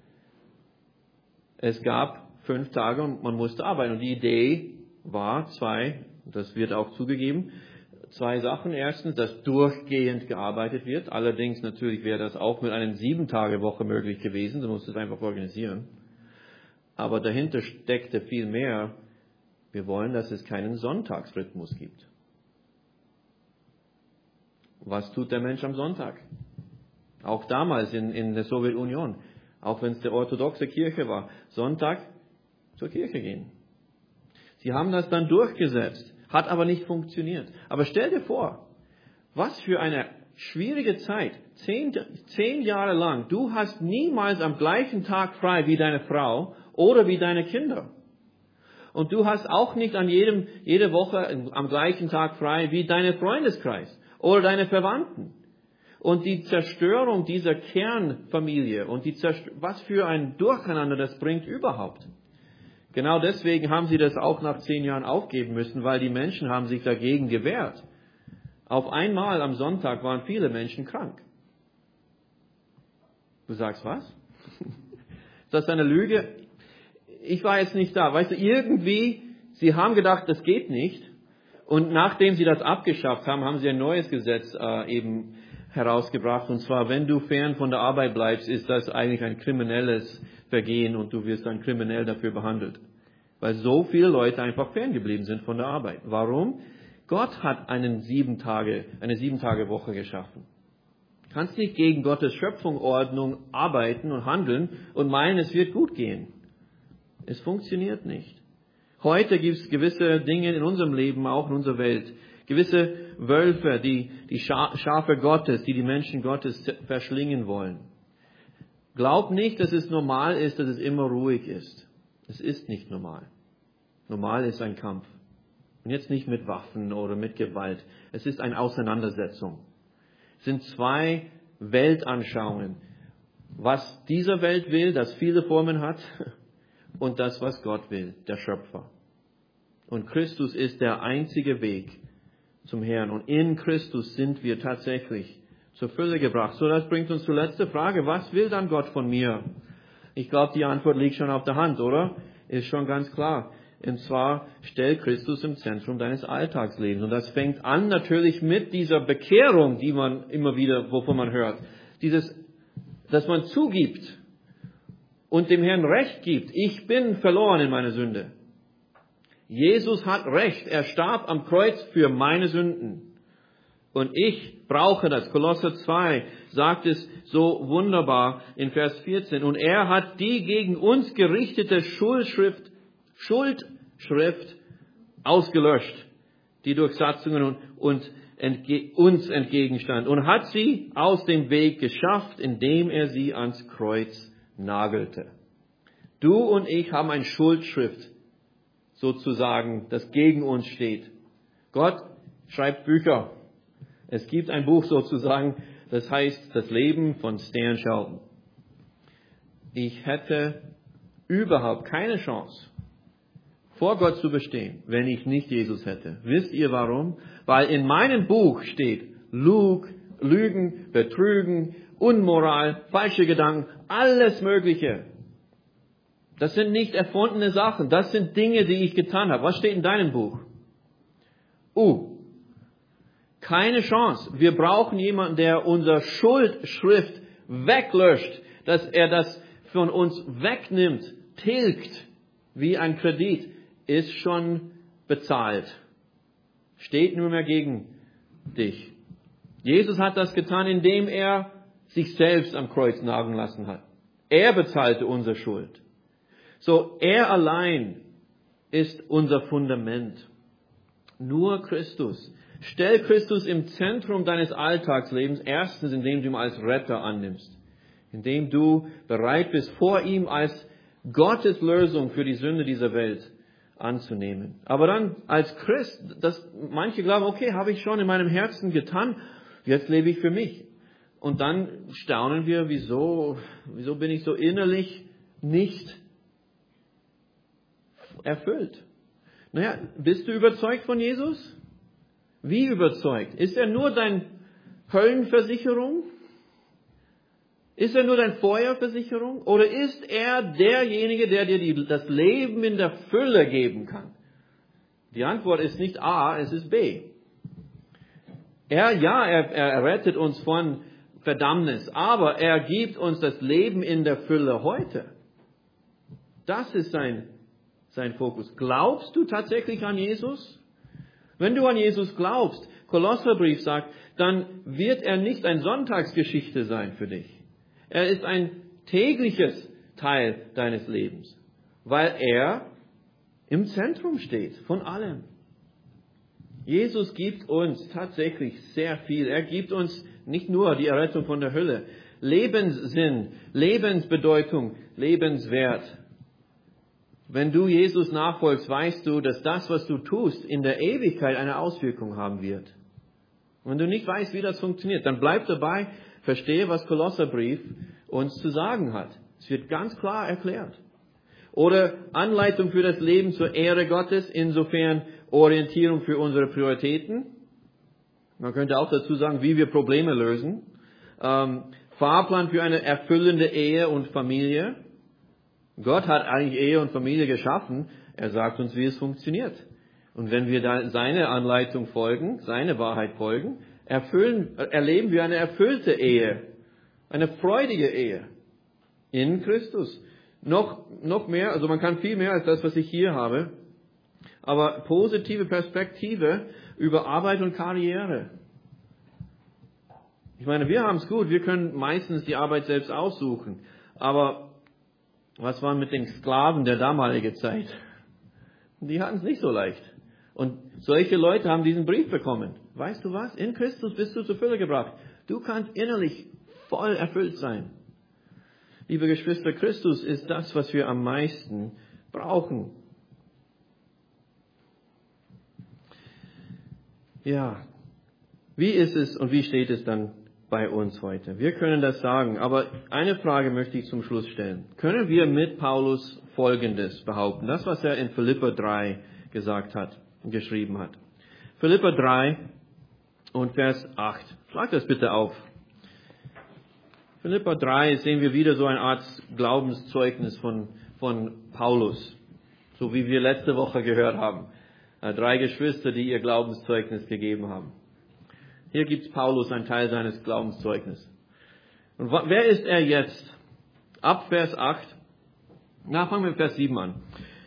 Es gab 5 Tage und man musste arbeiten. Und die Idee war 2, das wird auch zugegeben, 2 Sachen. Erstens, dass durchgehend gearbeitet wird. Allerdings natürlich wäre das auch mit einer 7-Tage-Woche möglich gewesen. Du musst es einfach organisieren. Aber dahinter steckte viel mehr. Wir wollen, dass es keinen Sonntagsrhythmus gibt. Was tut der Mensch am Sonntag? Auch damals in der Sowjetunion, auch wenn es die orthodoxe Kirche war, Sonntag zur Kirche gehen. Sie haben das dann durchgesetzt, hat aber nicht funktioniert. Aber stell dir vor, was für eine schwierige Zeit, 10 Jahre lang, du hast niemals am gleichen Tag frei wie deine Frau oder wie deine Kinder. Und du hast auch nicht jede Woche am gleichen Tag frei wie dein Freundeskreis oder deine Verwandten. Und die Zerstörung dieser Kernfamilie und was für ein Durcheinander das bringt überhaupt. Genau deswegen haben sie das auch nach 10 Jahren aufgeben müssen, weil die Menschen haben sich dagegen gewehrt. Auf einmal am Sonntag waren viele Menschen krank. Du sagst, was? Ist das eine Lüge? Ich war jetzt nicht da. Weißt du, irgendwie, sie haben gedacht, das geht nicht. Und nachdem sie das abgeschafft haben, haben sie ein neues Gesetz eben herausgebracht. Und zwar, wenn du fern von der Arbeit bleibst, ist das eigentlich ein kriminelles Vergehen und du wirst dann kriminell dafür behandelt. Weil so viele Leute einfach ferngeblieben sind von der Arbeit. Warum? Gott hat eine 7-Tage-Woche geschaffen. Du kannst nicht gegen Gottes Schöpfungsordnung arbeiten und handeln und meinen, es wird gut gehen. Es funktioniert nicht. Heute gibt es gewisse Dinge in unserem Leben, auch in unserer Welt, gewisse Wölfe, die Schafe Gottes, die Menschen Gottes verschlingen wollen. Glaub nicht, dass es normal ist, dass es immer ruhig ist. Es ist nicht normal. Normal ist ein Kampf. Und jetzt nicht mit Waffen oder mit Gewalt. Es ist eine Auseinandersetzung. Es sind 2 Weltanschauungen. Was dieser Welt will, das viele Formen hat, und das, was Gott will, der Schöpfer. Und Christus ist der einzige Weg zum Herrn. Und in Christus sind wir tatsächlich zur Fülle gebracht. So, das bringt uns zur letzten Frage. Was will dann Gott von mir? Ich glaube, die Antwort liegt schon auf der Hand, oder? ist schon ganz klar. Und zwar, stell Christus im Zentrum deines Alltagslebens. Und das fängt an natürlich mit dieser Bekehrung, die man immer wieder, wovon man hört. Dass man zugibt und dem Herrn Recht gibt. Ich bin verloren in meiner Sünde. Jesus hat Recht. Er starb am Kreuz für meine Sünden. Und ich brauche das. Kolosser 2 sagt es so wunderbar in Vers 14. Und er hat die gegen uns gerichtete Schuldschrift ausgelöscht, die durch Satzungen uns entgegenstand. Und hat sie aus dem Weg geschafft, indem er sie ans Kreuz nagelte. Du und ich haben ein Schuldschrift, sozusagen, das gegen uns steht. Gott schreibt Bücher. Es gibt ein Buch sozusagen, das heißt Das Leben von Stan Shelton. Ich hätte überhaupt keine Chance, vor Gott zu bestehen, wenn ich nicht Jesus hätte. Wisst ihr warum? Weil in meinem Buch steht Lügen, Betrügen, Unmoral, falsche Gedanken, alles Mögliche. Das sind nicht erfundene Sachen, das sind Dinge, die ich getan habe. Was steht in deinem Buch? Keine Chance. Wir brauchen jemanden, der unsere Schuldschrift weglöscht, dass er das von uns wegnimmt, tilgt, wie ein Kredit, ist schon bezahlt. Steht nur mehr gegen dich. Jesus hat das getan, indem er sich selbst am Kreuz nageln lassen hat. Er bezahlte unsere Schuld. So, er allein ist unser Fundament. Nur Christus. Stell Christus im Zentrum deines Alltagslebens, erstens, indem du ihn als Retter annimmst. Indem du bereit bist, vor ihm als Gottes Lösung für die Sünde dieser Welt anzunehmen. Aber dann als Christ, manche glauben, okay, habe ich schon in meinem Herzen getan, jetzt lebe ich für mich. Und dann staunen wir, wieso bin ich so innerlich nicht erfüllt? Naja, bist du überzeugt von Jesus? Wie überzeugt? Ist er nur deine Höllenversicherung? Ist er nur deine Feuerversicherung? Oder ist er derjenige, der dir das Leben in der Fülle geben kann? Die Antwort ist nicht A, es ist B. Er rettet uns von Verdammnis, aber er gibt uns das Leben in der Fülle heute. Das ist sein Fokus. Glaubst du tatsächlich an Jesus? Wenn du an Jesus glaubst, Kolosserbrief sagt, dann wird er nicht eine Sonntagsgeschichte sein für dich. Er ist ein tägliches Teil deines Lebens, weil er im Zentrum steht von allem. Jesus gibt uns tatsächlich sehr viel. Er gibt uns nicht nur die Errettung von der Hölle, Lebenssinn, Lebensbedeutung, Lebenswert. Wenn du Jesus nachfolgst, weißt du, dass das, was du tust, in der Ewigkeit eine Auswirkung haben wird. Und wenn du nicht weißt, wie das funktioniert, dann bleib dabei, verstehe, was Kolosserbrief uns zu sagen hat. Es wird ganz klar erklärt. Oder Anleitung für das Leben zur Ehre Gottes, insofern Orientierung für unsere Prioritäten. Man könnte auch dazu sagen, wie wir Probleme lösen. Fahrplan für eine erfüllende Ehe und Familie. Gott hat eigentlich Ehe und Familie geschaffen. Er sagt uns, wie es funktioniert. Und wenn wir da seine Anleitung folgen, seine Wahrheit folgen, erleben wir eine erfüllte Ehe. Eine freudige Ehe. In Christus. Noch mehr, also man kann viel mehr als das, was ich hier habe. Aber positive Perspektive über Arbeit und Karriere. Ich meine, wir haben es gut. Wir können meistens die Arbeit selbst aussuchen. Aber was war mit den Sklaven der damaligen Zeit? Die hatten es nicht so leicht. Und solche Leute haben diesen Brief bekommen. Weißt du was? In Christus bist du zur Fülle gebracht. Du kannst innerlich voll erfüllt sein. Liebe Geschwister, Christus ist das, was wir am meisten brauchen. Ja, wie ist es und wie steht es dann bei uns heute? Wir können das sagen, aber eine Frage möchte ich zum Schluss stellen. Können wir mit Paulus Folgendes behaupten? Das, was er in Philipper 3 gesagt hat, geschrieben hat. Philipper 3 und Vers 8. Schlag das bitte auf. Philipper 3 sehen wir wieder so eine Art Glaubenszeugnis von Paulus. so wie wir letzte Woche gehört haben. 3 Geschwister, die ihr Glaubenszeugnis gegeben haben. Hier gibt Paulus einen Teil seines Glaubenszeugnisses. Und wer ist er jetzt? Ab Vers 8. Fangen wir mit Vers 7 an.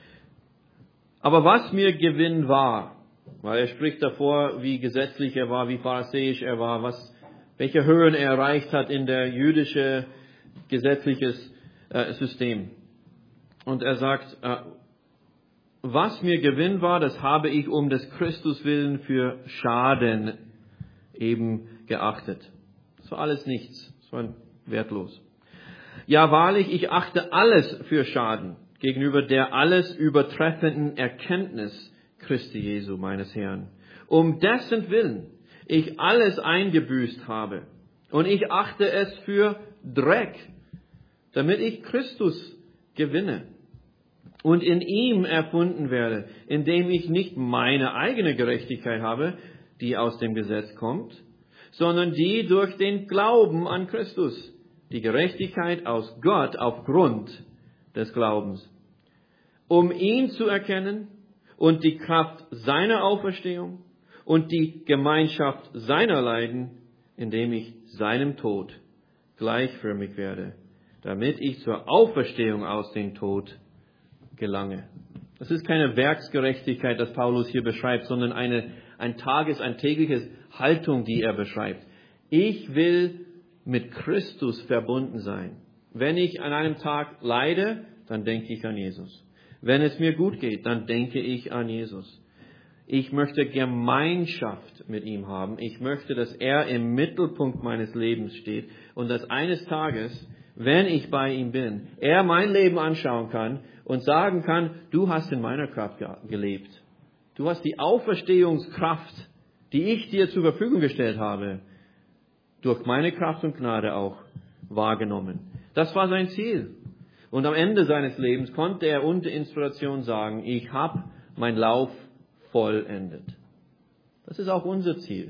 Aber was mir Gewinn war, weil er spricht davor, wie gesetzlich er war, wie pharisäisch er war, welche Höhen er erreicht hat in der jüdische gesetzliches System. Und er sagt, was mir Gewinn war, das habe ich um des Christus willen für Schaden eben geachtet. Das war alles nichts, das war wertlos. Ja, wahrlich, ich achte alles für Schaden gegenüber der alles übertreffenden Erkenntnis Christi Jesu, meines Herrn, um dessen Willen ich alles eingebüßt habe. Und ich achte es für Dreck, damit ich Christus gewinne und in ihm erfunden werde, indem ich nicht meine eigene Gerechtigkeit habe, die aus dem Gesetz kommt, sondern die durch den Glauben an Christus, die Gerechtigkeit aus Gott aufgrund des Glaubens, um ihn zu erkennen und die Kraft seiner Auferstehung und die Gemeinschaft seiner Leiden, indem ich seinem Tod gleichförmig werde, damit ich zur Auferstehung aus dem Tod gelange. Das ist keine Werksgerechtigkeit, das Paulus hier beschreibt, sondern eine tägliche Haltung, die er beschreibt. Ich will mit Christus verbunden sein. Wenn ich an einem Tag leide, dann denke ich an Jesus. Wenn es mir gut geht, dann denke ich an Jesus. Ich möchte Gemeinschaft mit ihm haben. Ich möchte, dass er im Mittelpunkt meines Lebens steht und dass eines Tages, wenn ich bei ihm bin, er mein Leben anschauen kann und sagen kann, du hast in meiner Kraft gelebt. Du hast die Auferstehungskraft, die ich dir zur Verfügung gestellt habe, durch meine Kraft und Gnade auch wahrgenommen. Das war sein Ziel. Und am Ende seines Lebens konnte er unter Inspiration sagen, ich habe meinen Lauf vollendet. Das ist auch unser Ziel.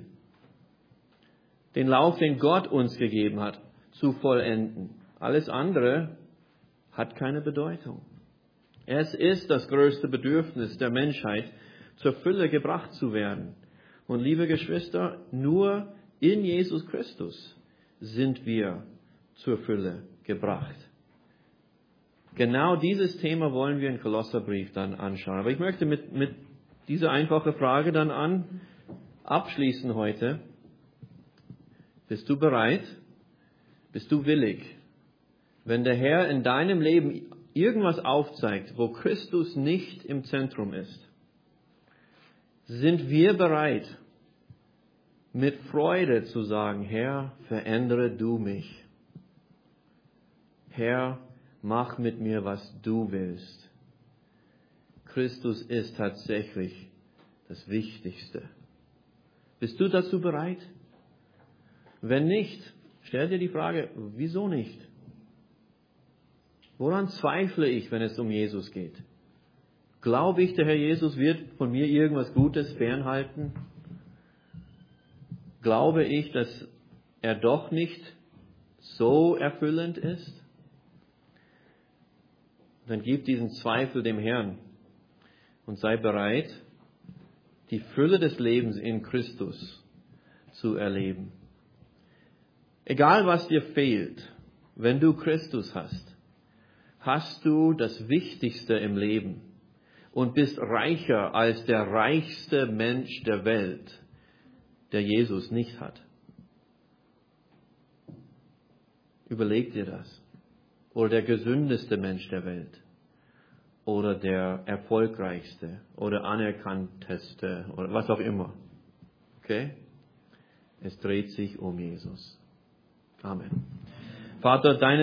Den Lauf, den Gott uns gegeben hat, zu vollenden. Alles andere hat keine Bedeutung. Es ist das größte Bedürfnis der Menschheit, zur Fülle gebracht zu werden. Und liebe Geschwister, nur in Jesus Christus sind wir zur Fülle gebracht. Genau dieses Thema wollen wir im Kolosserbrief dann anschauen. Aber ich möchte mit dieser einfachen Frage dann abschließen heute. Bist du bereit? Bist du willig? Wenn der Herr in deinem Leben irgendwas aufzeigt, wo Christus nicht im Zentrum ist, sind wir bereit, mit Freude zu sagen, Herr, verändere du mich. Herr, mach mit mir, was du willst. Christus ist tatsächlich das Wichtigste. Bist du dazu bereit? Wenn nicht, stell dir die Frage, wieso nicht? Woran zweifle ich, wenn es um Jesus geht? Glaube ich, der Herr Jesus wird von mir irgendwas Gutes fernhalten? Glaube ich, dass er doch nicht so erfüllend ist? Dann gib diesen Zweifel dem Herrn und sei bereit, die Fülle des Lebens in Christus zu erleben. Egal was dir fehlt, wenn du Christus hast, hast du das Wichtigste im Leben und bist reicher als der reichste Mensch der Welt, der Jesus nicht hat. Überleg dir das. Oder der gesündeste Mensch der Welt. Oder der erfolgreichste oder anerkannteste oder was auch immer. Okay? Es dreht sich um Jesus. Amen. Vater, deine